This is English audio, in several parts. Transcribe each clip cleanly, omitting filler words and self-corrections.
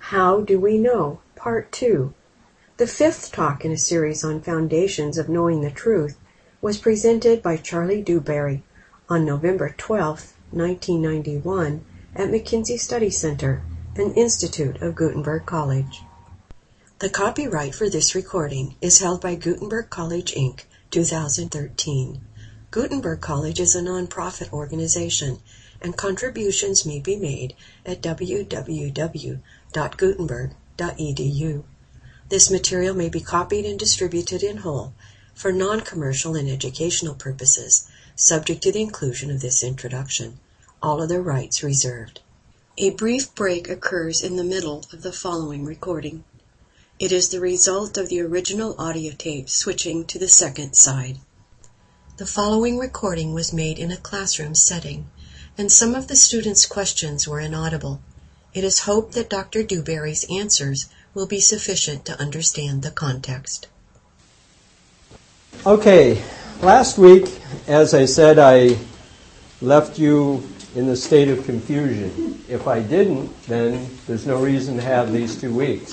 How Do We Know? Part 2. The fifth talk in a series on foundations of knowing the truth was presented by Charlie Dewberry on November 12, 1991 at McKinsey Study Center, an institute of Gutenberg College. The copyright for this recording is held by Gutenberg College, Inc., 2013. Gutenberg College is a nonprofit organization, and contributions may be made at www.gutenberg.edu. This material may be copied and distributed in whole for non-commercial and educational purposes, subject to the inclusion of this introduction. All other rights reserved. A brief break occurs in the middle of the following recording. It is the result of the original audio tape switching to the second side. The following recording was made in a classroom setting, and some of the students' questions were inaudible. It is hoped that Dr. Dewberry's answers will be sufficient to understand the context. Okay, last week, as I said, I left you in the state of confusion. If I didn't, then there's no reason to have these 2 weeks.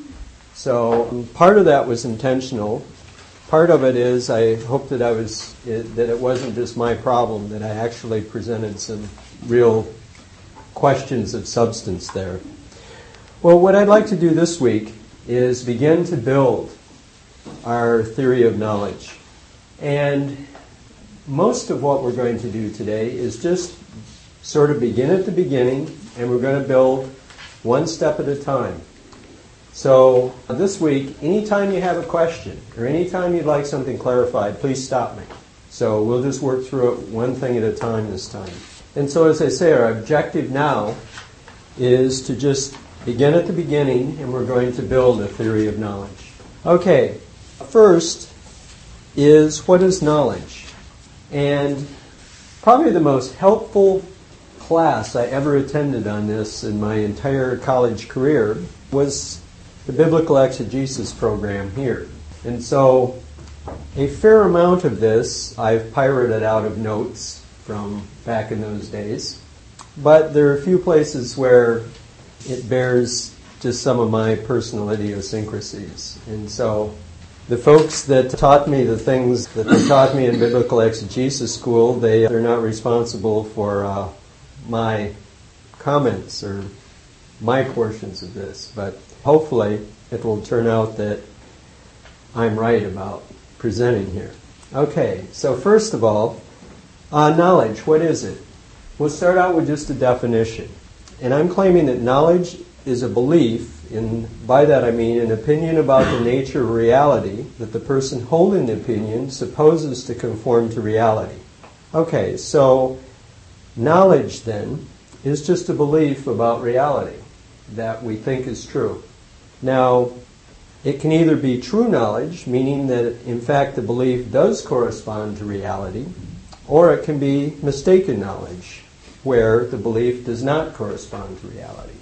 So part of that was intentional. Part of it is I hope that it wasn't just my problem, that I actually presented some real questions of substance there. Well, what I'd like to do this week is begin to build our theory of knowledge. And most of what we're going to do today is just sort of begin at the beginning, and we're going to build one step at a time. So this week, anytime you have a question or anytime you'd like something clarified, please stop me. So we'll just work through it one thing at a time this time. And so as I say, our objective now is to just begin at the beginning, and we're going to build a theory of knowledge. Okay, first is, what is knowledge? And probably the most helpful class I ever attended on this in my entire college career was the Biblical Exegesis program here. And so a fair amount of this I've pirated out of notes from back in those days. But there are a few places where it bears just some of my personal idiosyncrasies. And so the folks that taught me the things that they taught me in Biblical Exegesis school, they're not responsible for my comments or my portions of this. But hopefully it will turn out that I'm right about presenting here. Okay, so first of all, knowledge, what is it? We'll start out with just a definition. And I'm claiming that knowledge is a belief, and by that I mean an opinion about the nature of reality that the person holding the opinion supposes to conform to reality. Okay, so knowledge then is just a belief about reality that we think is true. Now, it can either be true knowledge, meaning that in fact the belief does correspond to reality, or it can be mistaken knowledge, where the belief does not correspond to reality.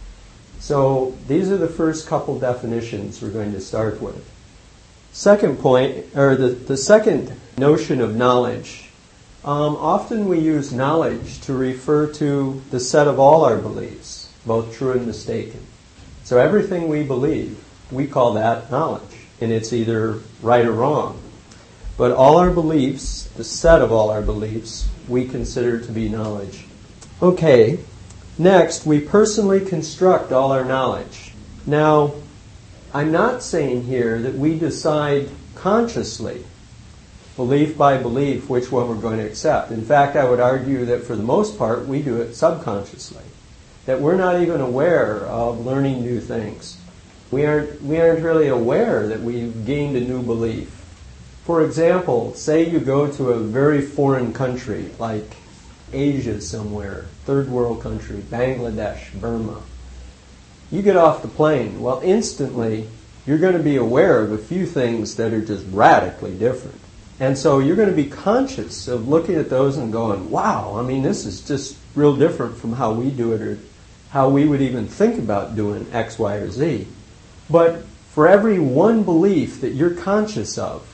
So these are the first couple definitions we're going to start with. Second point, or the second notion of knowledge. Often we use knowledge to refer to the set of all our beliefs, both true and mistaken. So everything we believe, we call that knowledge, and it's either right or wrong. But all our beliefs, the set of all our beliefs, we consider to be knowledge. Okay, next, we personally construct all our knowledge. Now, I'm not saying here that we decide consciously, belief by belief, which one we're going to accept. In fact, I would argue that for the most part, we do it subconsciously. That we're not even aware of learning new things. We aren't really aware that we've gained a new belief. For example, say you go to a very foreign country, like Asia somewhere, third world country, Bangladesh, Burma. You get off the plane. Well, instantly, you're going to be aware of a few things that are just radically different. And so you're going to be conscious of looking at those and going, wow, I mean, this is just real different from how we do it or how we would even think about doing X, Y, or Z. But for every one belief that you're conscious of,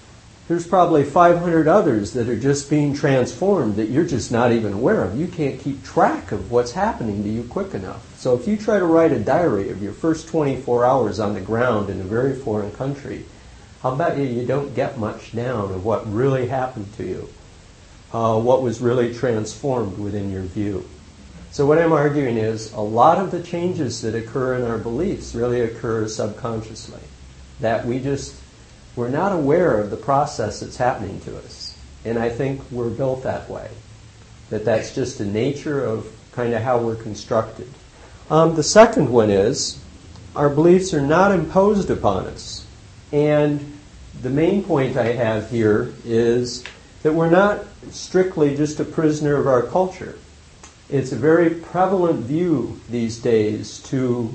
there's probably 500 others that are just being transformed that you're just not even aware of. You can't keep track of what's happening to you quick enough. So if you try to write a diary of your first 24 hours on the ground in a very foreign country, I'll bet you don't get much down of what really happened to you, what was really transformed within your view. So what I'm arguing is a lot of the changes that occur in our beliefs really occur subconsciously, that we're not aware of the process that's happening to us. And I think we're built that way, that's just the nature of kind of how we're constructed. The second one is our beliefs are not imposed upon us. And the main point I have here is that we're not strictly just a prisoner of our culture. It's a very prevalent view these days to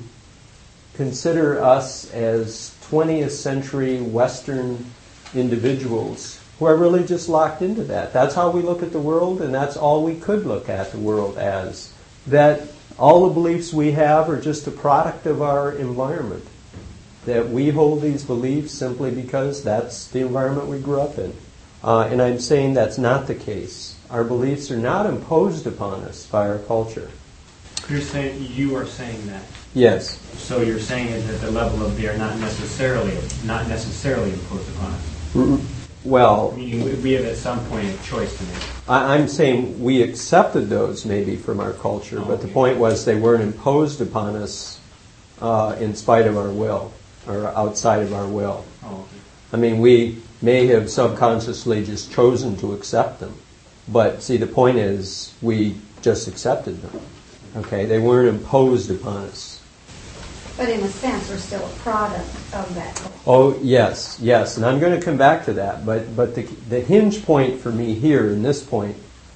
consider us as 20th century Western individuals who are really just locked into that. That's how we look at the world, and that's all we could look at the world as. That all the beliefs we have are just a product of our environment. That we hold these beliefs simply because that's the environment we grew up in. And I'm saying that's not the case. Our beliefs are not imposed upon us by our culture. You are saying that. Yes. So you're saying it at the level of they are not necessarily imposed upon us. Well, meaning we have at some point a choice to make. I'm saying we accepted those maybe from our culture, but the point was they weren't imposed upon us in spite of our will or outside of our will. Oh, okay. I mean, we may have subconsciously just chosen to accept them, but see, the point is we just accepted them. Okay, they weren't imposed upon us. But in a sense, we're still a product of that culture. Oh, yes, and I'm going to come back to that. But the hinge point for me here in this point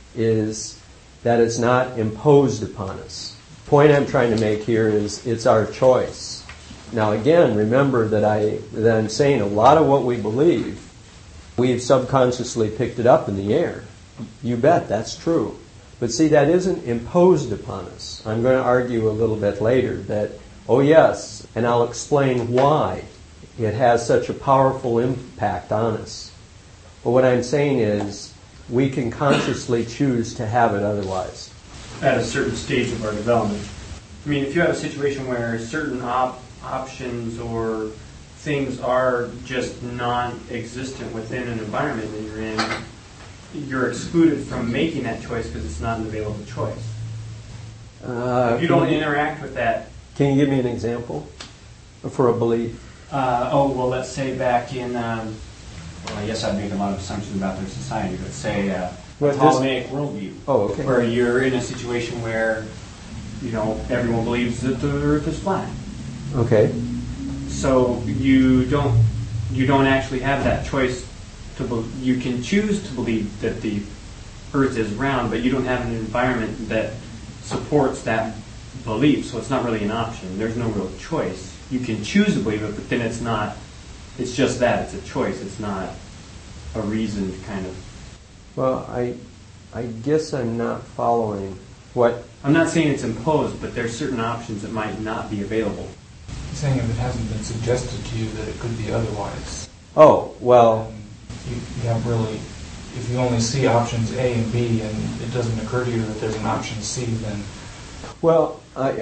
is that it's not imposed upon us. The point I'm trying to make here is it's our choice. Now, again, remember that I'm saying a lot of what we believe, we've subconsciously picked it up in the air. You bet, that's true. But see, that isn't imposed upon us. I'm going to argue a little bit later that, oh yes, and I'll explain why it has such a powerful impact on us. But what I'm saying is we can consciously choose to have it otherwise. At a certain stage of our development. I mean, if you have a situation where certain options or things are just non-existent within an environment that you're in, you're excluded from making that choice because it's not an available choice. If you don't interact with that. Can you give me an example for a belief? Let's say back in, I guess I'd make a lot of assumptions about their society, but say Ptolemaic worldview. Oh, okay. Where you're in a situation where, everyone believes that the Earth is flat. Okay. So you don't actually have that choice. You can choose to believe that the Earth is round, but you don't have an environment that supports that belief, so it's not really an option. There's no real choice. You can choose to believe it, but then it's just that. It's a choice. It's not a reasoned kind of... Well, I guess I'm not following what... I'm not saying it's imposed, but there's certain options that might not be available. He's saying if it hasn't been suggested to you that it could be otherwise. Oh, well... You have really, if you only see options A and B and it doesn't occur to you that there's an option C, then... Well,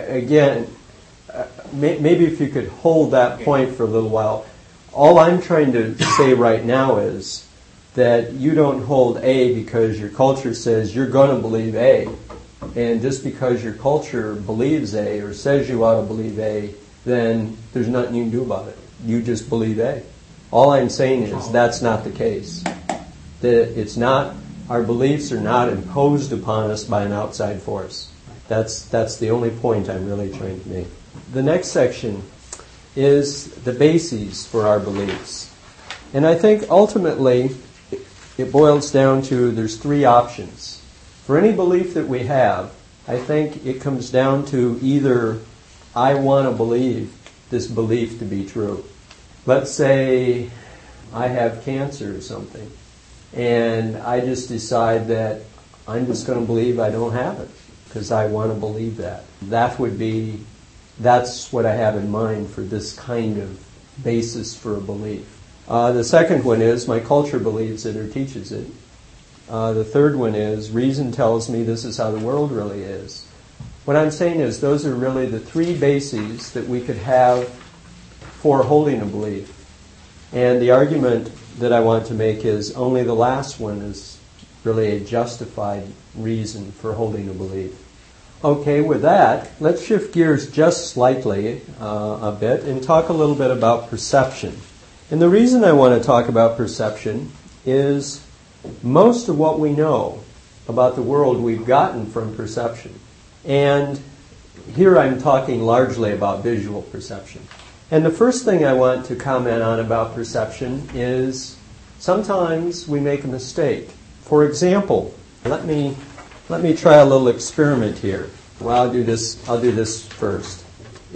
maybe if you could hold that point for a little while. All I'm trying to say right now is that you don't hold A because your culture says you're going to believe A. And just because your culture believes A or says you ought to believe A, then there's nothing you can do about it. You just believe A. All I'm saying is that's not the case. That it's not, our beliefs are not imposed upon us by an outside force. That's the only point I'm really trying to make. The next section is the bases for our beliefs. And I think ultimately it boils down to there's three options. For any belief that we have, I think it comes down to either I want to believe this belief to be true. Let's say I have cancer or something, and I just decide that I'm just going to believe I don't have it because I want to believe that. That's what I have in mind for this kind of basis for a belief. The second one is my culture believes it or teaches it. The third one is reason tells me this is how the world really is. What I'm saying is those are really the three bases that we could have for holding a belief. And the argument that I want to make is only the last one is really a justified reason for holding a belief. Okay, with that, let's shift gears just slightly a bit and talk a little bit about perception. And the reason I want to talk about perception is most of what we know about the world we've gotten from perception. And here I'm talking largely about visual perception. And the first thing I want to comment on about perception is sometimes we make a mistake. For example, let me try a little experiment here. Well, I'll do this first.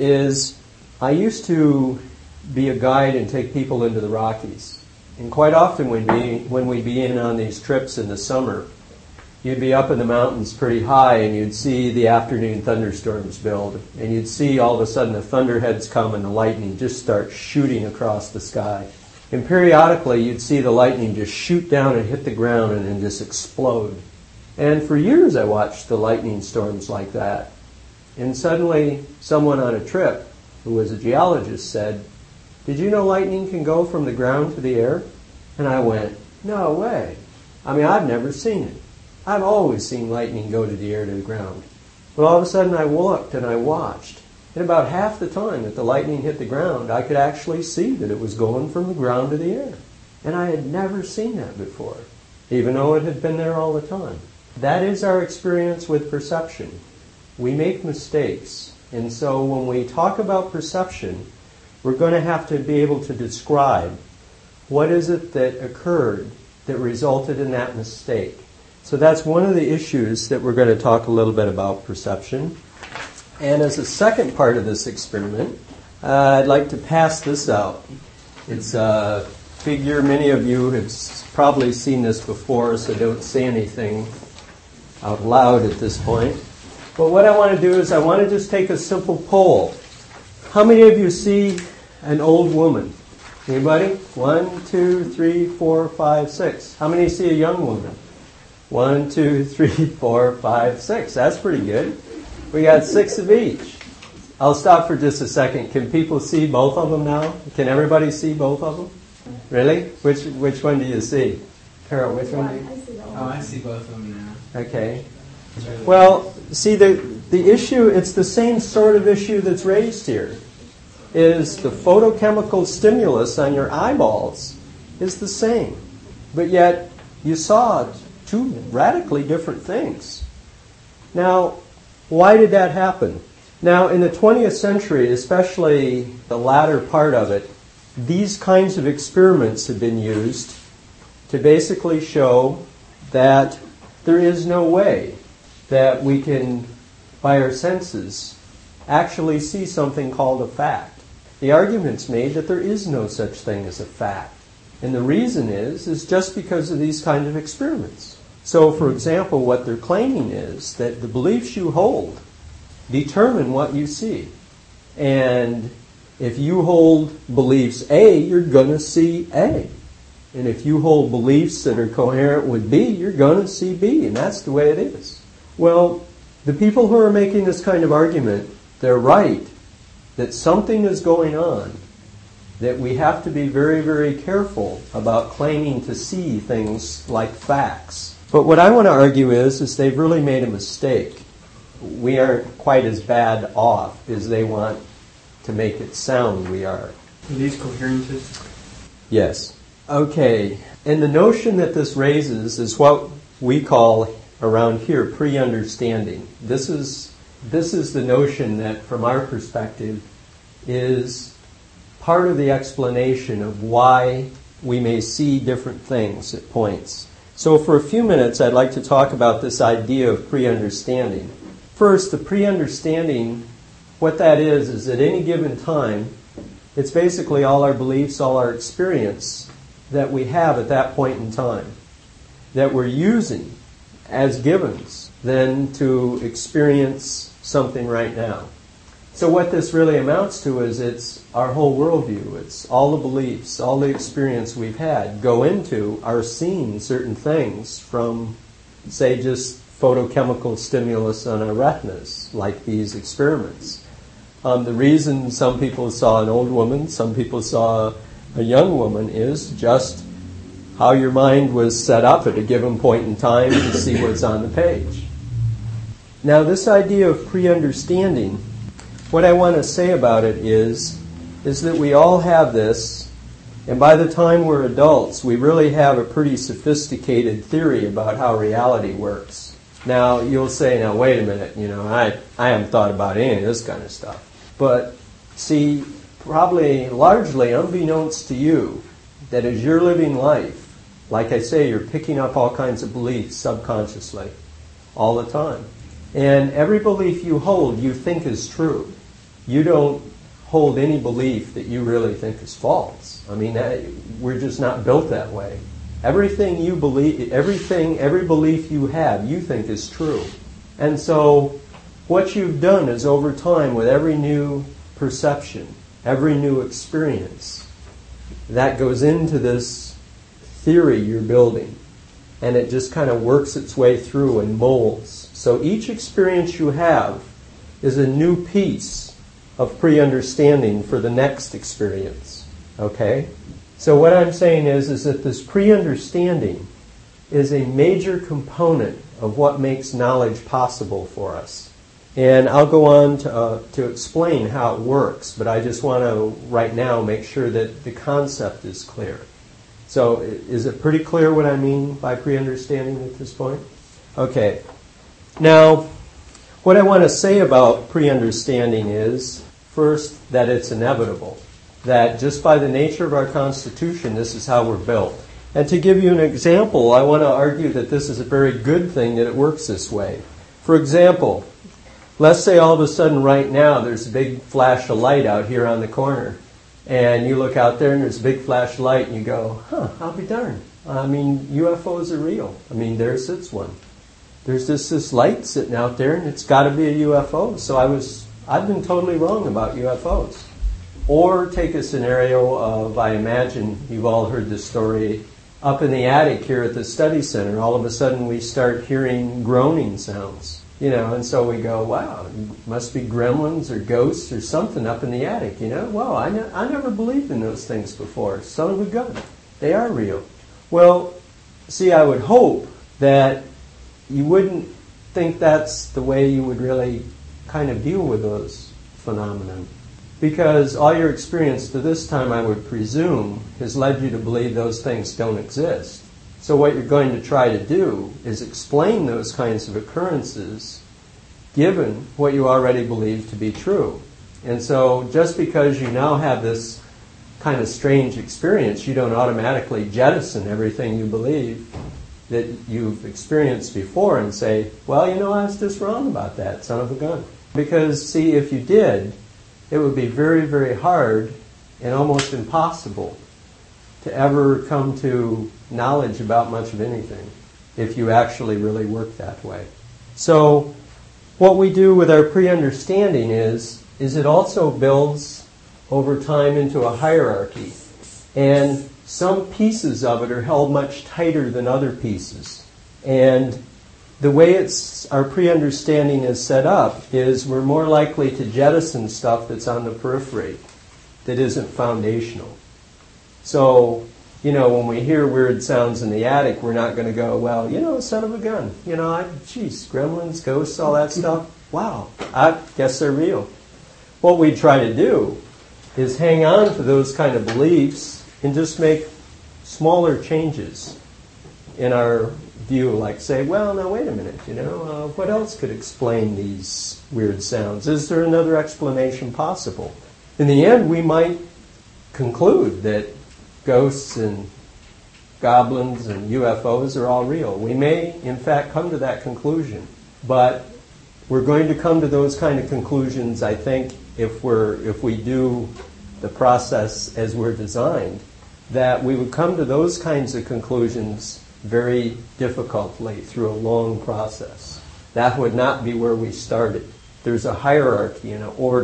I used to be a guide and take people into the Rockies. And quite often when we'd be in on these trips in the summer, you'd be up in the mountains pretty high and you'd see the afternoon thunderstorms build. And you'd see all of a sudden the thunderheads come and the lightning just start shooting across the sky. And periodically you'd see the lightning just shoot down and hit the ground and then just explode. And for years I watched the lightning storms like that. And suddenly someone on a trip who was a geologist said, "Did you know lightning can go from the ground to the air?" And I went, "No way. I mean, I've never seen it. I've always seen lightning go to the air to the ground." But all of a sudden I looked and I watched. And about half the time that the lightning hit the ground, I could actually see that it was going from the ground to the air. And I had never seen that before, even though it had been there all the time. That is our experience with perception. We make mistakes. And so when we talk about perception, we're going to have to be able to describe what is it that occurred that resulted in that mistake. So that's one of the issues that we're going to talk a little bit about perception. And as a second part of this experiment, I'd like to pass this out. It's a figure, many of you have probably seen this before, so don't say anything out loud at this point. But what I want to do is I want to just take a simple poll. How many of you see an old woman? Anybody? 1, 2, 3, 4, 5, 6. How many see a young woman? 1, 2, 3, 4, 5, 6. That's pretty good. We got 6 of each. I'll stop for just a second. Can people see both of them now? Can everybody see both of them? Really? Which one do you see? Carol, which one do you? I see both of them now. Okay. Well, see, the issue, it's the same sort of issue that's raised here, is the photochemical stimulus on your eyeballs is the same. But yet, you saw two radically different things. Now, why did that happen? Now, in the 20th century, especially the latter part of it, these kinds of experiments have been used to basically show that there is no way that we can, by our senses, actually see something called a fact. The argument's made that there is no such thing as a fact. And the reason is just because of these kinds of experiments. So, for example, what they're claiming is that the beliefs you hold determine what you see. And if you hold beliefs A, you're going to see A. And if you hold beliefs that are coherent with B, you're going to see B. And that's the way it is. Well, the people who are making this kind of argument, they're right that something is going on, that we have to be very, very careful about claiming to see things like facts. But what I want to argue is they've really made a mistake. We aren't quite as bad off as they want to make it sound we are. Are these coherentists? Yes. Okay. And the notion that this raises is what we call around here pre-understanding. This is the notion that, from our perspective, is part of the explanation of why we may see different things at points. So for a few minutes, I'd like to talk about this idea of pre-understanding. First, the pre-understanding, what that is at any given time, it's basically all our beliefs, all our experience that we have at that point in time, that we're using as givens then to experience something right now. So what this really amounts to is it's our whole worldview. It's all the beliefs, all the experience we've had go into our seeing certain things from, say, just photochemical stimulus on our retinas, like these experiments. The reason some people saw an old woman, some people saw a young woman is just how your mind was set up at a given point in time to see what's on the page. Now, this idea of pre-understanding, what I want to say about it is that we all have this, and by the time we're adults, we really have a pretty sophisticated theory about how reality works. Now, you'll say, now, wait a minute, I haven't thought about any of this kind of stuff. But, see, probably largely unbeknownst to you, that as you're living life, like I say, you're picking up all kinds of beliefs subconsciously all the time. And every belief you hold, you think is true. You don't hold any belief that you really think is false. I mean, we're just not built that way. Everything you believe, every belief you have, you think is true. And so what you've done is over time, with every new perception, every new experience, that goes into this theory you're building. And it just kind of works its way through and molds. So each experience you have is a new piece of pre-understanding for the next experience. Okay? So what I'm saying is that this pre-understanding is a major component of what makes knowledge possible for us. And I'll go on to explain how it works, but I just want to, right now, make sure that the concept is clear. So is it pretty clear what I mean by pre-understanding at this point? Okay. Now, what I want to say about pre-understanding is, first, that it's inevitable. That just by the nature of our Constitution, this is how we're built. And to give you an example, I want to argue that this is a very good thing that it works this way. For example, let's say all of a sudden right now there's a big flash of light out here on the corner. And you look out there and there's a big flash of light and you go, I'll be darned. I mean, UFOs are real. I mean, there sits one. There's just this light sitting out there and it's got to be a UFO. So I've been totally wrong about UFOs. Or take a scenario of, I imagine you've all heard this story, up in the attic here at the study center, all of a sudden we start hearing groaning sounds. And so we go, wow, it must be gremlins or ghosts or something up in the attic, Wow, I never believed in those things before. Son of a gun. They are real. Well, see, I would hope that you wouldn't think that's the way you would really kind of deal with those phenomena. Because all your experience to this time, I would presume, has led you to believe those things don't exist. So what you're going to try to do is explain those kinds of occurrences given what you already believe to be true. And so just because you now have this kind of strange experience, you don't automatically jettison everything you believe that you've experienced before and say, well, I was just wrong about that, son of a gun. Because, see, if you did, it would be very, very hard and almost impossible to ever come to knowledge about much of anything if you actually really work that way. So what we do with our pre-understanding is it also builds over time into a hierarchy. And some pieces of it are held much tighter than other pieces. And the way our pre-understanding is set up is we're more likely to jettison stuff that's on the periphery that isn't foundational. So, when we hear weird sounds in the attic, we're not going to go, well, son of a gun. Gremlins, ghosts, all that stuff. Wow, I guess they're real. What we try to do is hang on to those kind of beliefs and just make smaller changes in our view, like say, well, now wait a minute, what else could explain these weird sounds? Is there another explanation possible? In the end, we might conclude that ghosts and goblins and UFOs are all real. We may, in fact, come to that conclusion, but we're going to come to those kind of conclusions, I think, if we do the process as we're designed, that we would come to those kinds of conclusions very difficultly through a long process. That would not be where we started. There's a hierarchy and an order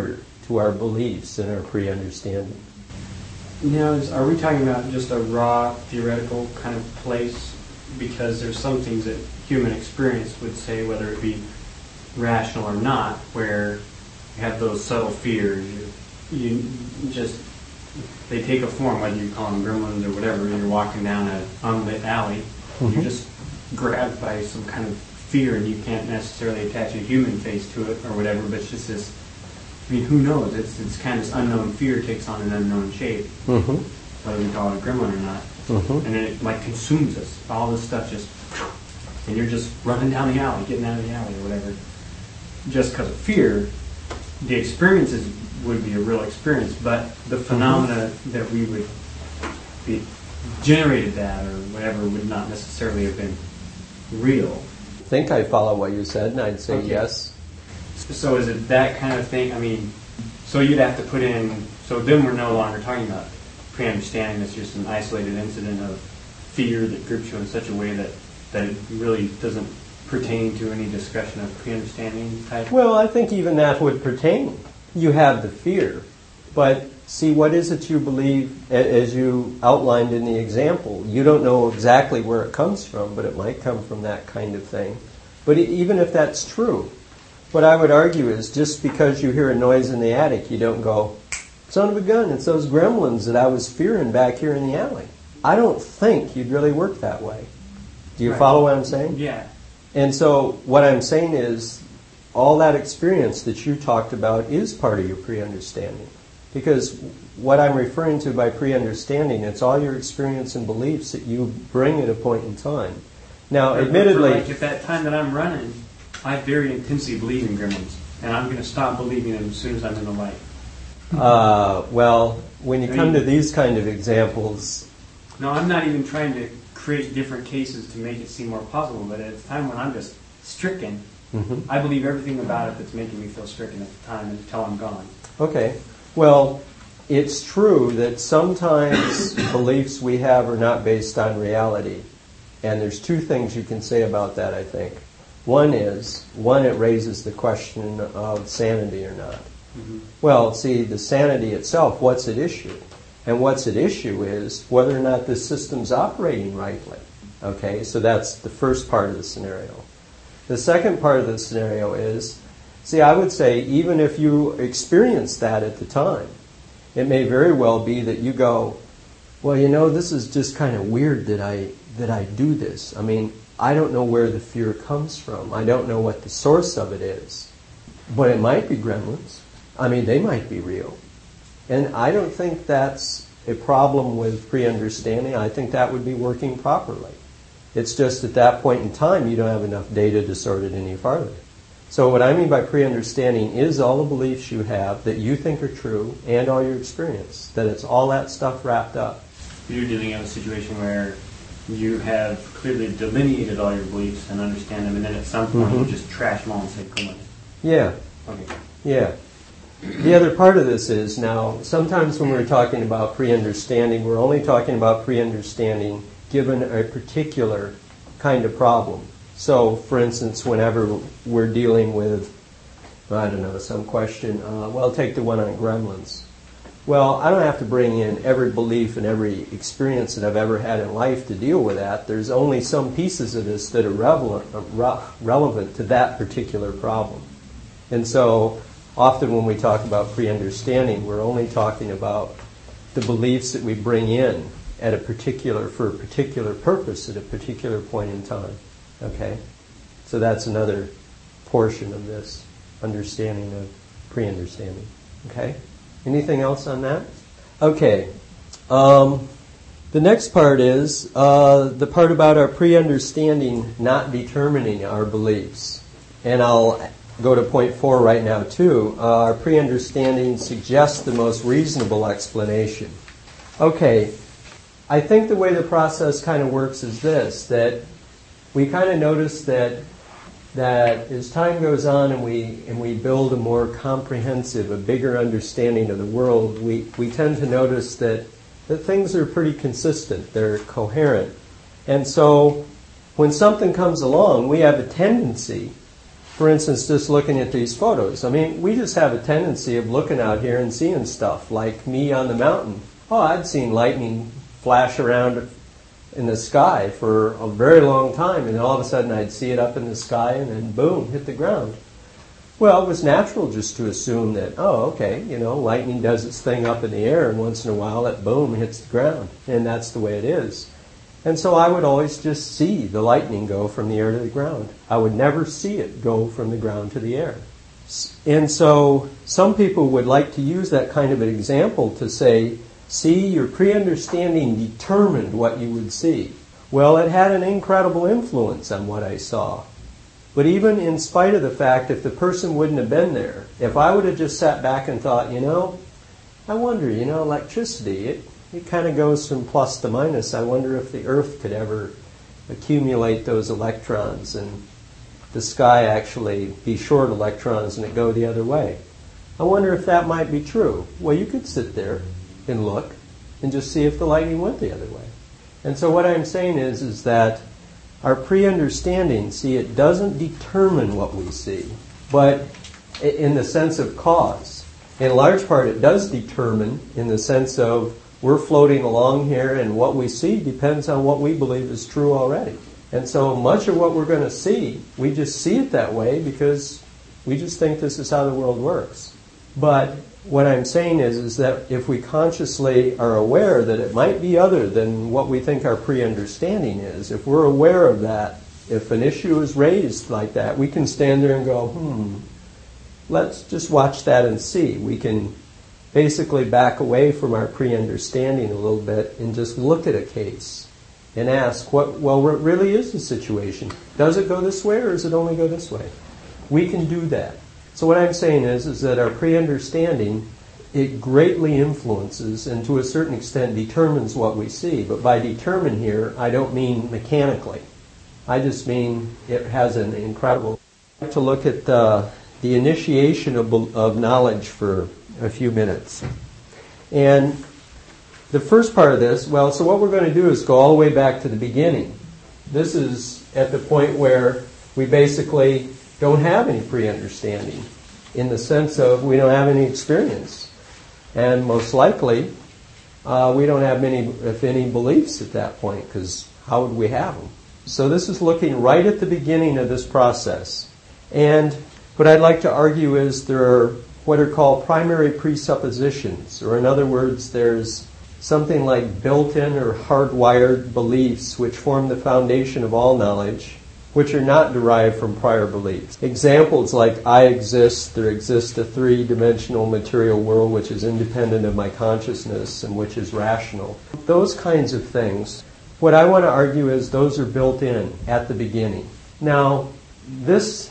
to our beliefs and our pre-understanding. Now, are we talking about just a raw theoretical kind of place? Because there's some things that human experience would say, whether it be rational or not, where you have those subtle fears. You just, they take a form, whether you call them gremlins or whatever. You're walking down an unlit alley, you're just grabbed by some kind of fear, and you can't necessarily attach a human face to it or whatever, but it's just this, I mean, who knows? It's kind of this unknown fear takes on an unknown shape, whether we call it a gremlin or not. And then it like consumes us. All this stuff just, and you're just running down the alley, getting out of the alley or whatever. Just because of fear, the experiences would be a real experience, but the phenomena that we would be generated that or whatever would not necessarily have been real. I think I follow what you said, and I'd say yes. So is it that kind of thing? I mean, so you'd have to put in, so then we're no longer talking about pre-understanding. It's just an isolated incident of fear that grips you in such a way that it really doesn't pertain to any discussion of pre-understanding type? Well, I think even that would pertain. You have the fear, but see, what is it you believe, as you outlined in the example? You don't know exactly where it comes from, but it might come from that kind of thing. But even if that's true, what I would argue is just because you hear a noise in the attic, you don't go, son of a gun, it's those gremlins that I was fearing back here in the alley. I don't think you'd really work that way. Do you follow what I'm saying? Yeah. And so what I'm saying is all that experience that you talked about is part of your pre-understanding. Because what I'm referring to by pre-understanding, it's all your experience and beliefs that you bring at a point in time. Now, admittedly... Like at that time that I'm running, I very intensely believe in gremlins. And I'm going to stop believing them as soon as I'm in the light. Well, when you come to these kind of examples... No, I'm not even trying to create different cases to make it seem more plausible, but at the time when I'm just stricken, I believe everything about it that's making me feel stricken at the time until I'm gone. Okay. Well, it's true that sometimes beliefs we have are not based on reality. And there's two things you can say about that, I think. One, it raises the question of sanity or not. Well, see, the sanity itself, what's at issue? And what's at issue is whether or not the system's operating rightly. Okay, so that's the first part of the scenario. The second part of the scenario is, see, I would say even if you experience that at the time, it may very well be that you go, well, you know, this is just kind of weird that I do this. I mean, I don't know where the fear comes from. I don't know what the source of it is. But it might be gremlins. I mean, they might be real. And I don't think that's a problem with pre-understanding. I think that would be working properly. It's just at that point in time you don't have enough data to sort it any farther. So what I mean by pre-understanding is all the beliefs you have that you think are true and all your experience. That it's all that stuff wrapped up. You're dealing in a situation where you have clearly delineated all your beliefs and understand them, and then at some point you just trash them all and say, come on. Yeah. Okay. Yeah. The other part of this is now, sometimes when we're talking about pre-understanding, we're only talking about pre-understanding given a particular kind of problem. So, for instance, whenever we're dealing with, I don't know, some question, well, take the one on gremlins. Well, I don't have to bring in every belief and every experience that I've ever had in life to deal with that. There's only some pieces of this that are relevant to that particular problem. And so, often when we talk about pre-understanding, we're only talking about the beliefs that we bring in for a particular purpose at a particular point in time. Okay? So that's another portion of this understanding of pre-understanding. Okay? Anything else on that? Okay. The next part is the part about our pre-understanding not determining our beliefs. And I'll go to point 4 right now, too. Our pre-understanding suggests the most reasonable explanation. Okay, I think the way the process kind of works is this, that we kind of notice that as time goes on and we build a more comprehensive, a bigger understanding of the world, we tend to notice that things are pretty consistent, they're coherent. And so when something comes along, we have a tendency For instance, just looking at these photos. I mean, we just have a tendency of looking out here and seeing stuff, like me on the mountain. Oh, I'd seen lightning flash around in the sky for a very long time, and all of a sudden I'd see it up in the sky and then boom, hit the ground. Well, it was natural just to assume that, oh, okay, lightning does its thing up in the air, and once in a while it boom hits the ground, and that's the way it is. And so I would always just see the lightning go from the air to the ground. I would never see it go from the ground to the air. And so some people would like to use that kind of an example to say, see, your pre-understanding determined what you would see. Well, it had an incredible influence on what I saw. But even in spite of the fact, if the person wouldn't have been there, if I would have just sat back and thought, I wonder, electricity, it kind of goes from plus to minus. I wonder if the Earth could ever accumulate those electrons and the sky actually be short electrons and it go the other way. I wonder if that might be true. Well, you could sit there and look and just see if the lightning went the other way. And so what I'm saying is that our pre-understanding, see, it doesn't determine what we see, but in the sense of cause. In large part, it does determine in the sense of we're floating along here, and what we see depends on what we believe is true already. And so much of what we're going to see, we just see it that way because we just think this is how the world works. But what I'm saying is that if we consciously are aware that it might be other than what we think our pre-understanding is, if we're aware of that, if an issue is raised like that, we can stand there and go, let's just watch that and see. We can basically back away from our pre-understanding a little bit and just look at a case and ask, what really is the situation? Does it go this way or does it only go this way? We can do that. So what I'm saying is that our pre-understanding, it greatly influences and to a certain extent determines what we see. But by determine here, I don't mean mechanically. I just mean it has an incredible... I'd like to look at the initiation of knowledge for a few minutes. And the first part of this, so what we're going to do is go all the way back to the beginning. This is at the point where we basically don't have any pre-understanding in the sense of we don't have any experience. And most likely, we don't have many, if any, beliefs at that point, because how would we have them? So this is looking right at the beginning of this process. And what I'd like to argue is there are what are called primary presuppositions, or in other words, there's something like built-in or hardwired beliefs which form the foundation of all knowledge, which are not derived from prior beliefs. Examples like I exist, there exists a three-dimensional material world which is independent of my consciousness and which is rational. Those kinds of things, what I want to argue is those are built in at the beginning. Now, this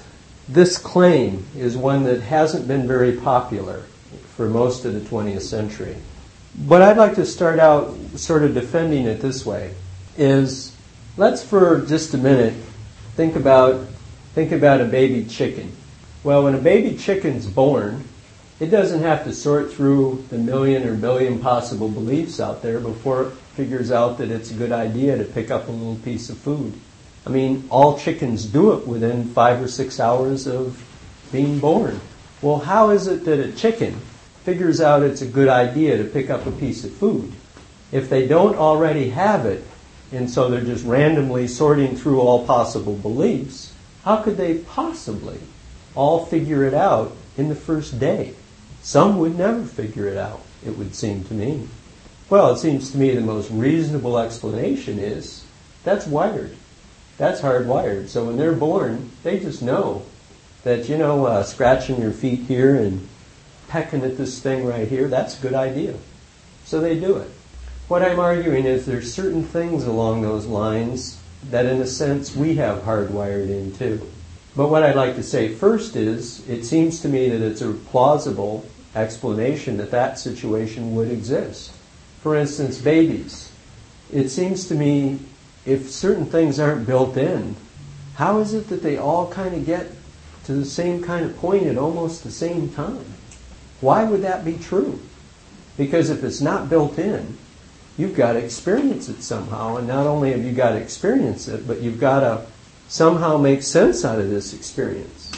claim is one that hasn't been very popular for most of the 20th century. But I'd like to start out sort of defending it this way, is let's for just a minute think about a baby chicken. Well, when a baby chicken's born, it doesn't have to sort through the million or billion possible beliefs out there before it figures out that it's a good idea to pick up a little piece of food. I mean, all chickens do it within 5 or 6 hours of being born. Well, how is it that a chicken figures out it's a good idea to pick up a piece of food? If they don't already have it, and so they're just randomly sorting through all possible beliefs, how could they possibly all figure it out in the first day? Some would never figure it out, it would seem to me. Well, it seems to me the most reasonable explanation is that's wired. That's hardwired. So when they're born, they just know that, scratching your feet here and pecking at this thing right here, that's a good idea. So they do it. What I'm arguing is there's certain things along those lines that in a sense we have hardwired in too. But what I'd like to say first is it seems to me that it's a plausible explanation that situation would exist. For instance, babies. It seems to me if certain things aren't built in, how is it that they all kind of get to the same kind of point at almost the same time? Why would that be true? Because if it's not built in, you've got to experience it somehow. And not only have you got to experience it, but you've got to somehow make sense out of this experience.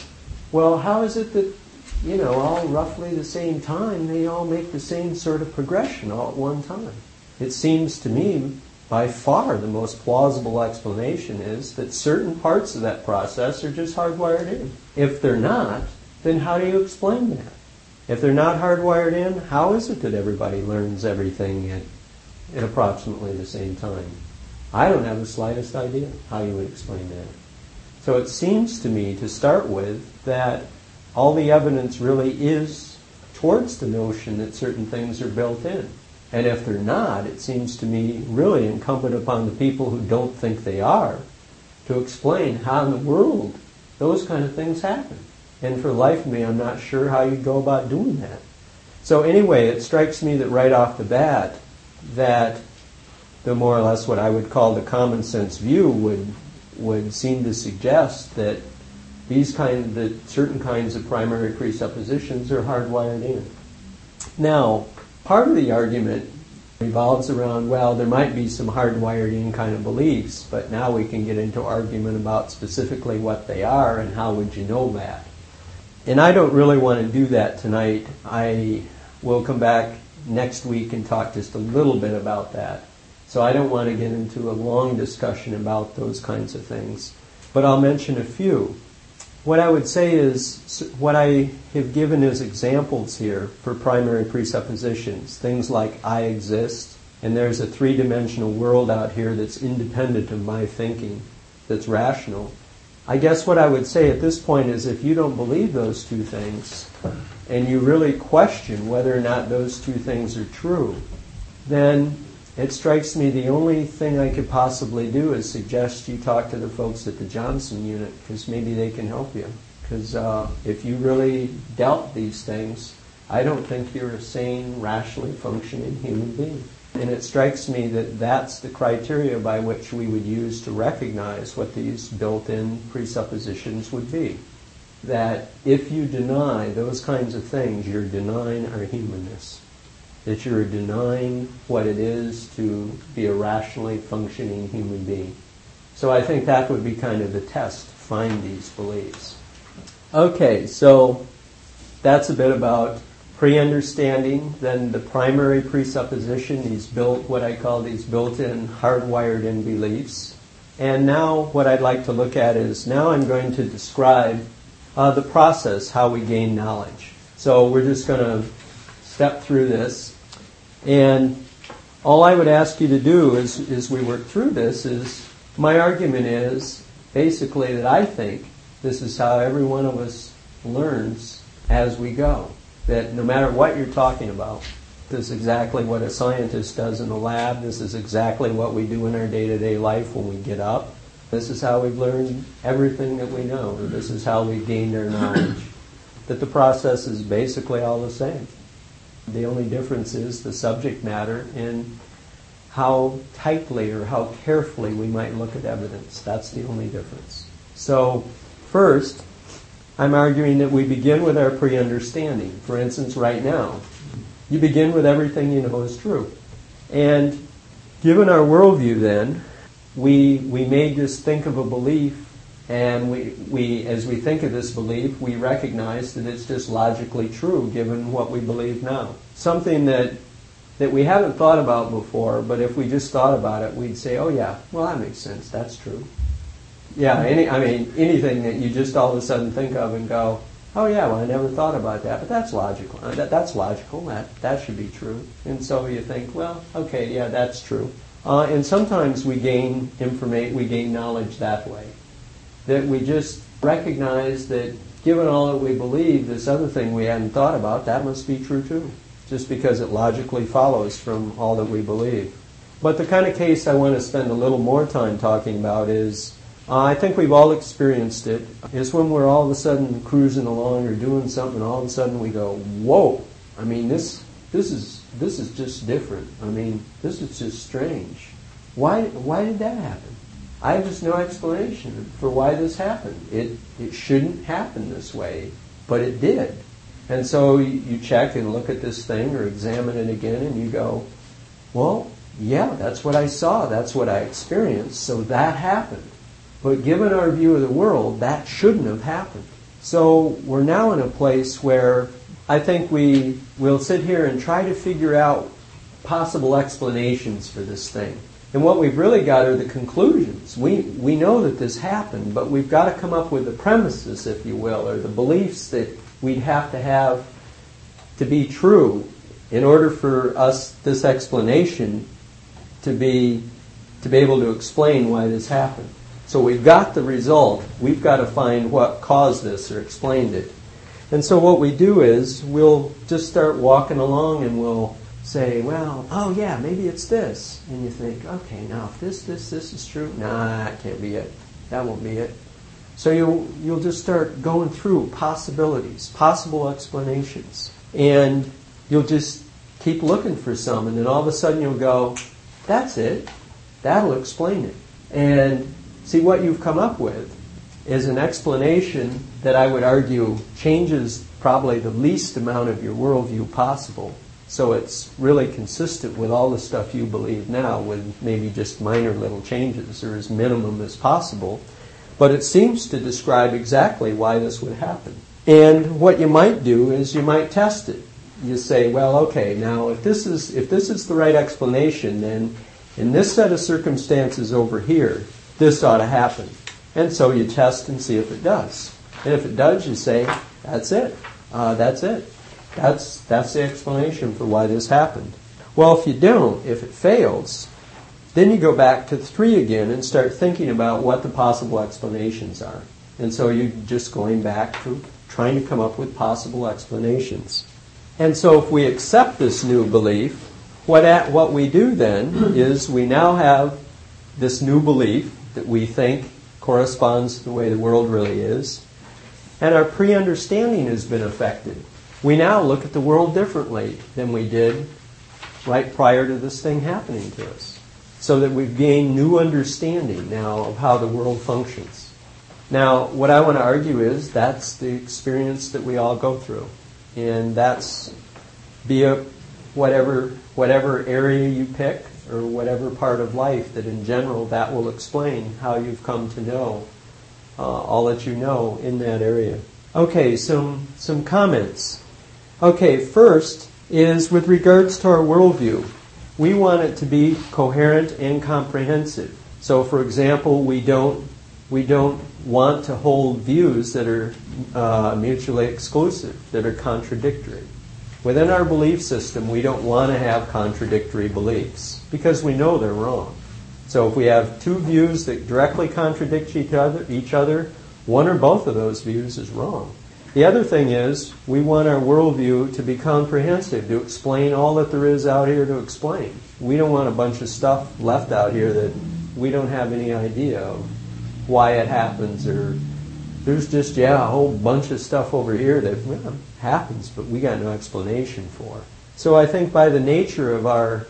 well, how is it that, all roughly the same time, they all make the same sort of progression all at one time? It seems to me, by far, the most plausible explanation is that certain parts of that process are just hardwired in. If they're not, then how do you explain that? If they're not hardwired in, how is it that everybody learns everything at approximately the same time? I don't have the slightest idea how you would explain that. So it seems to me, to start with, that all the evidence really is towards the notion that certain things are built in. And if they're not, it seems to me really incumbent upon the people who don't think they are to explain how in the world those kind of things happen. And for the life of me, I'm not sure how you'd go about doing that. So anyway, it strikes me that right off the bat, that the more or less what I would call the common sense view would seem to suggest that certain kinds of primary presuppositions are hardwired in. Now, part of the argument revolves around, well, there might be some hardwired in kind of beliefs, but now we can get into argument about specifically what they are and how would you know that. And I don't really want to do that tonight. I will come back next week and talk just a little bit about that. So I don't want to get into a long discussion about those kinds of things. But I'll mention a few. What I would say is, what I have given as examples here for primary presuppositions, things like I exist, and there's a three-dimensional world out here that's independent of my thinking, that's rational. I guess what I would say at this point is, if you don't believe those two things, and you really question whether or not those two things are true, then it strikes me the only thing I could possibly do is suggest you talk to the folks at the Johnson unit, because maybe they can help you. Because if you really doubt these things, I don't think you're a sane, rationally functioning human being. And it strikes me that that's the criteria by which we would use to recognize what these built-in presuppositions would be. That if you deny those kinds of things, you're denying our humanness. That you're denying what it is to be a rationally functioning human being. So I think that would be kind of the test to find these beliefs. Okay, so that's a bit about pre-understanding, then the primary presupposition, what I call these built-in, hardwired-in beliefs. And now what I'd like to look at is, now I'm going to describe the process, how we gain knowledge. So we're just going to step through this. And all I would ask you to do as we work through this is, my argument is basically that I think this is how every one of us learns as we go. That no matter what you're talking about, this is exactly what a scientist does in the lab. This is exactly what we do in our day-to-day life when we get up. This is how we've learned everything that we know. This is how we've gained our knowledge. That the process is basically all the same. The only difference is the subject matter and how tightly or how carefully we might look at evidence. That's the only difference. So, first, I'm arguing that we begin with our pre-understanding. For instance, right now, you begin with everything you know is true. And given our worldview then, we may just think of a belief, and we as we think of this belief, we recognize that it's just logically true given what we believe now. Something that we haven't thought about before, but if we just thought about it, we'd say, oh yeah, well that makes sense, that's true. Yeah, anything that you just all of a sudden think of and go, oh yeah, well I never thought about that, but that's logical. That's logical. That should be true. And so you think, well, okay, yeah, that's true. And sometimes we gain knowledge that way. That we just recognize that given all that we believe, this other thing we hadn't thought about, that must be true too. Just because it logically follows from all that we believe. But the kind of case I want to spend a little more time talking about is, I think we've all experienced it, is when we're all of a sudden cruising along or doing something, and all of a sudden we go, whoa, I mean, this is just different. I mean, this is just strange. Why did that happen? I have just no explanation for why this happened. It shouldn't happen this way, but it did. And so you check and look at this thing or examine it again, and you go, well, yeah, that's what I saw, that's what I experienced, so that happened. But given our view of the world, that shouldn't have happened. So we're now in a place where I think we will sit here and try to figure out possible explanations for this thing. And what we've really got are the conclusions. We know that this happened, but we've got to come up with the premises, if you will, or the beliefs that we'd have to be true in order for us, this explanation, to be able to explain why this happened. So we've got the result. We've got to find what caused this or explained it. And so what we do is we'll just start walking along and we'll say, well, oh yeah, maybe it's this. And you think, okay, now if this is true, nah, that can't be it. That won't be it. So you'll just start going through possibilities, possible explanations. And you'll just keep looking for some, and then all of a sudden you'll go, that's it. That'll explain it. And see, what you've come up with is an explanation that I would argue changes probably the least amount of your worldview possible. So it's really consistent with all the stuff you believe now, with maybe just minor little changes, or as minimum as possible. But it seems to describe exactly why this would happen. And what you might do is you might test it. You say, well, okay, now if this is the right explanation, then in this set of circumstances over here, this ought to happen. And so you test and see if it does. And if it does, you say, that's it. That's it. That's the explanation for why this happened. Well, if you don't, if it fails, then you go back to 3 again and start thinking about what the possible explanations are. And so you're just going back to trying to come up with possible explanations. And so if we accept this new belief, what we do then is we now have this new belief that we think corresponds to the way the world really is, and our pre-understanding has been affected. We now look at the world differently than we did right prior to this thing happening to us, so that we've gained new understanding now of how the world functions. Now, what I want to argue is that's the experience that we all go through. And that's, be it whatever area you pick, or whatever part of life, that in general that will explain how you've come to know all that you know in that area. Okay, some comments. Okay, first is with regards to our worldview. We want it to be coherent and comprehensive. So, for example, we don't want to hold views that are mutually exclusive, that are contradictory. Within our belief system, we don't want to have contradictory beliefs because we know they're wrong. So if we have 2 views that directly contradict each other, one or both of those views is wrong. The other thing is we want our worldview to be comprehensive, to explain all that there is out here to explain. We don't want a bunch of stuff left out here that we don't have any idea of why it happens, or there's just, a whole bunch of stuff over here that happens, but we got no explanation for. So I think by the nature of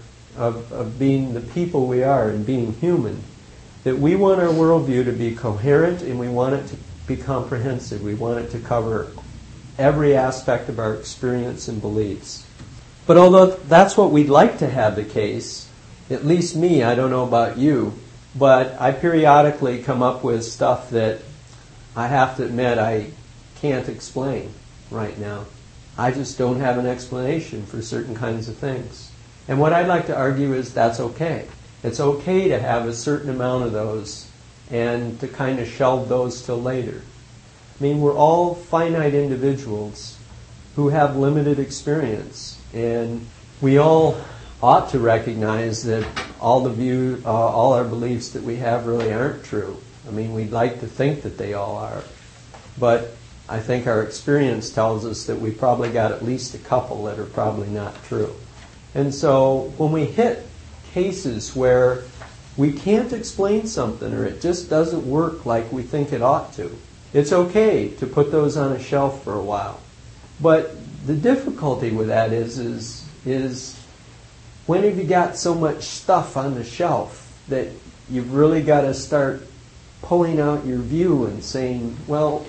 of being the people we are and being human, that we want our worldview to be coherent and we want it to be comprehensive. We want it to cover every aspect of our experience and beliefs. But although that's what we'd like to have the case, at least me, I don't know about you, but I periodically come up with stuff that I have to admit I can't explain right now. I just don't have an explanation for certain kinds of things. And what I'd like to argue is that's okay. It's okay to have a certain amount of those and to kind of shelve those till later. I mean, we're all finite individuals who have limited experience, and we all ought to recognize that all our beliefs that we have really aren't true. I mean, we'd like to think that they all are, but I think our experience tells us that we probably got at least a couple that are probably not true. And so when we hit cases where we can't explain something or it just doesn't work like we think it ought to, it's okay to put those on a shelf for a while. But the difficulty with that is when have you got so much stuff on the shelf that you've really got to start pulling out your view and saying, well,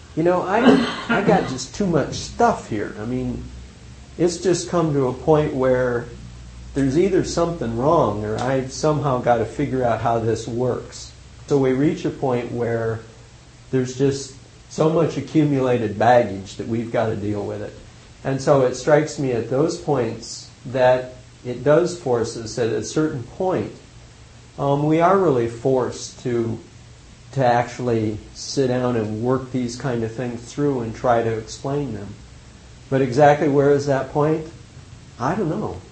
I got just too much stuff here. I mean, it's just come to a point where there's either something wrong or I've somehow got to figure out how this works. So we reach a point where there's just so much accumulated baggage that we've got to deal with it. And so it strikes me at those points that it does force us at a certain point. We are really forced to actually sit down and work these kind of things through and try to explain them. But exactly where is that point? I don't know.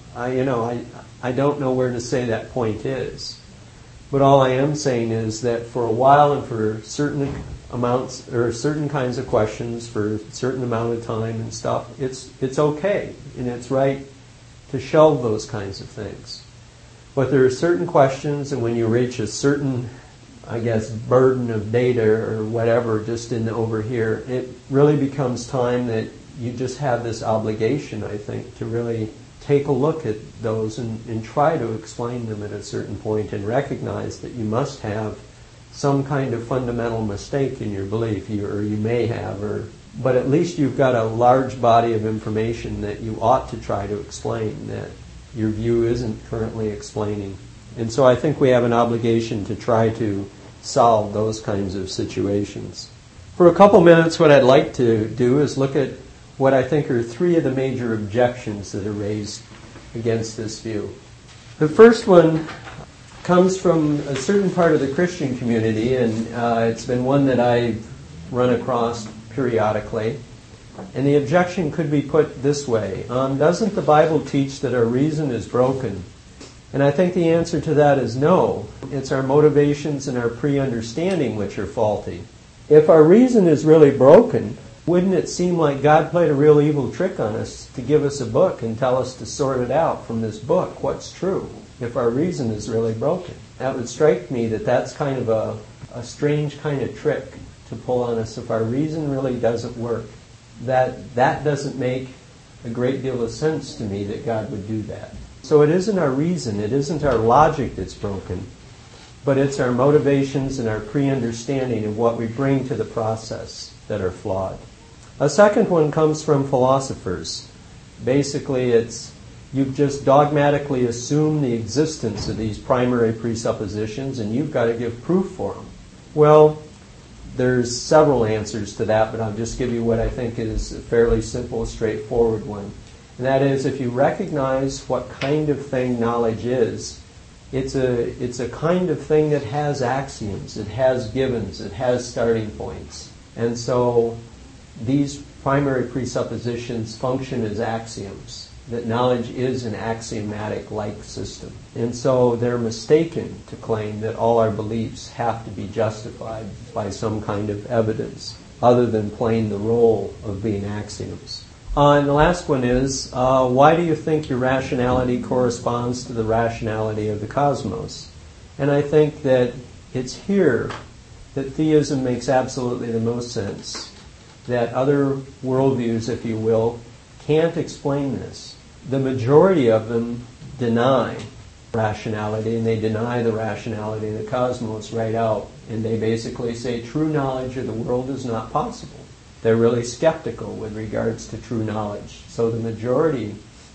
I don't know where to say that point is. But all I am saying is that for a while and for certain amounts or certain kinds of questions for a certain amount of time and stuff, it's okay and it's right to shelve those kinds of things. But there are certain questions, and when you reach a certain, I guess, burden of data or whatever just over here, it really becomes time that you just have this obligation, I think, to really take a look at those and try to explain them at a certain point and recognize that you must have some kind of fundamental mistake in your belief, or you may have, but at least you've got a large body of information that you ought to try to explain that your view isn't currently explaining. And so I think we have an obligation to try to solve those kinds of situations. For a couple minutes, what I'd like to do is look at what I think are three of the major objections that are raised against this view. The first one comes from a certain part of the Christian community, and it's been one that I've run across periodically. And the objection could be put this way. Doesn't the Bible teach that our reason is broken? And I think the answer to that is no. It's our motivations and our pre-understanding which are faulty. If our reason is really broken, wouldn't it seem like God played a real evil trick on us to give us a book and tell us to sort it out from this book what's true, if our reason is really broken? That would strike me that that's kind of a strange kind of trick to pull on us if our reason really doesn't work. That doesn't make a great deal of sense to me that God would do that. So it isn't our reason, it isn't our logic that's broken, but it's our motivations and our pre-understanding of what we bring to the process that are flawed. A second one comes from philosophers. Basically, it's you've just dogmatically assumed the existence of these primary presuppositions and you've got to give proof for them. Well, there's several answers to that, but I'll just give you what I think is a fairly simple, straightforward one. And that is, if you recognize what kind of thing knowledge is, it's a kind of thing that has axioms, it has givens, it has starting points. And so these primary presuppositions function as axioms, that knowledge is an axiomatic-like system. And so they're mistaken to claim that all our beliefs have to be justified by some kind of evidence, other than playing the role of being axioms. And the last one is, why do you think your rationality corresponds to the rationality of the cosmos? And I think that it's here that theism makes absolutely the most sense, that other worldviews, if you will, can't explain this. The majority of them deny rationality, and they deny the rationality of the cosmos right out. And they basically say true knowledge of the world is not possible. They're really skeptical with regards to true knowledge. So the majority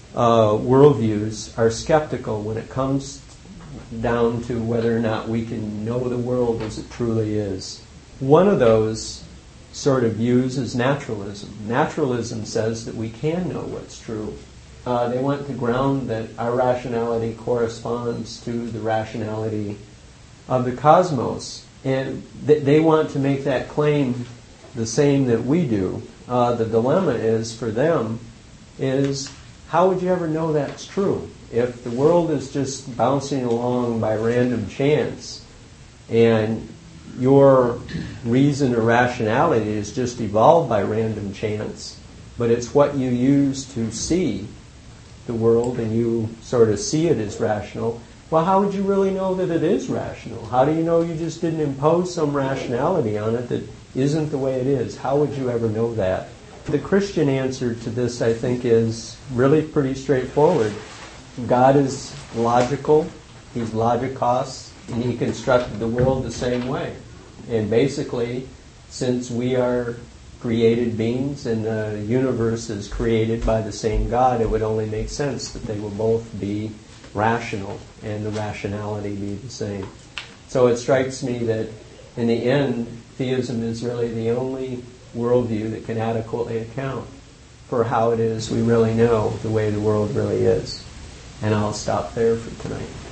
worldviews are skeptical when it comes down to whether or not we can know the world as it truly is. One of those sort of views is naturalism. Naturalism says that we can know what's true. They want to ground that our rationality corresponds to the rationality of the cosmos. And they want to make that claim the same that we do. The dilemma is, for them, is how would you ever know that's true? If the world is just bouncing along by random chance and your reason or rationality is just evolved by random chance, but it's what you use to see the world and you sort of see it as rational, well, how would you really know that it is rational? How do you know you just didn't impose some rationality on it that isn't the way it is? How would you ever know that? The Christian answer to this, I think, is really pretty straightforward. God is logical, He's logikos, and He constructed the world the same way. And basically, since we are created beings and the universe is created by the same God, it would only make sense that they will both be rational and the rationality be the same. So it strikes me that in the end, theism is really the only worldview that can adequately account for how it is we really know the way the world really is. And I'll stop there for tonight.